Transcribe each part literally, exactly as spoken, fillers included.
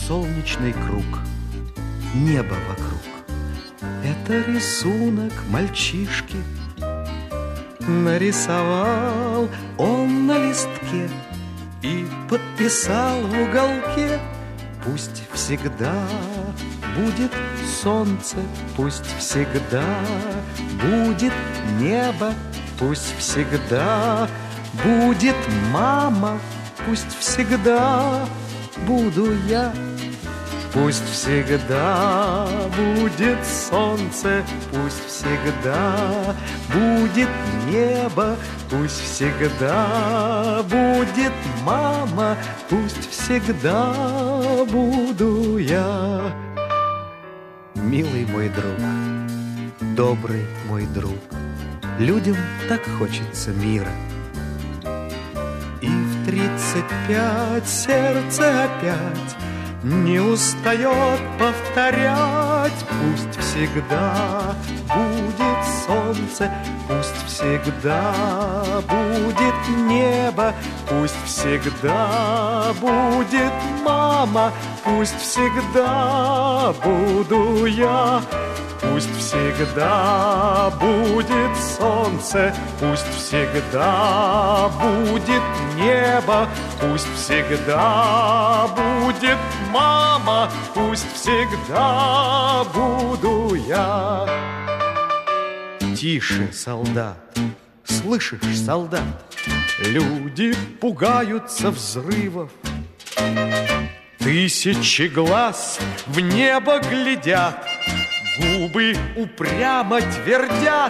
солнечный круг, небо вокруг. Это рисунок мальчишки. Нарисовал он на листке и подписал в уголке: пусть всегда будет солнце, пусть всегда будет небо, пусть всегда будет мама, пусть всегда буду я. Пусть всегда будет солнце, пусть всегда будет небо, пусть всегда будет мама, пусть всегда буду я. Милый мой друг, добрый мой друг, людям так хочется мира. И в тридцать пять сердце опять не устает повторять: пусть всегда будет солнце, пусть всегда будет небо, пусть всегда будет мама, пусть всегда буду я. Пусть всегда будет солнце, пусть всегда будет небо, пусть всегда будет мама, пусть всегда буду я. Тише, солдат, слышишь, солдат? Люди пугаются взрывов. Тысячи глаз в небо глядят, губы упрямо твердят: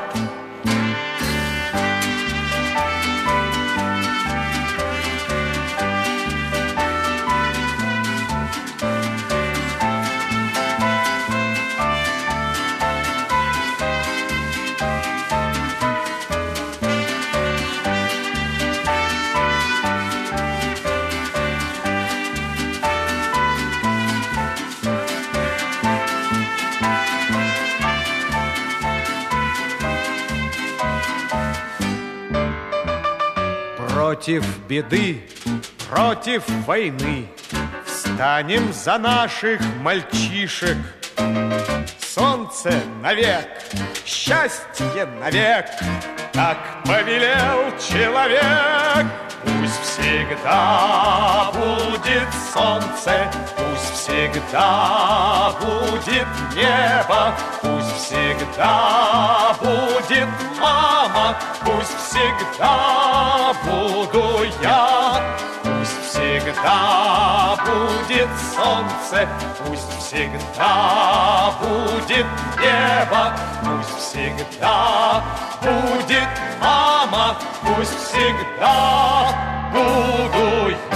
против беды, против войны встанем за наших мальчишек. Солнце навек, счастье навек, так повелел человек. Пусть всегда будет солнце, пусть всегда будет небо, пусть всегда будет мама, пусть всегда буду я. Пусть всегда будет солнце, пусть всегда будет небо, пусть всегда будет мама, пусть всегда буду я.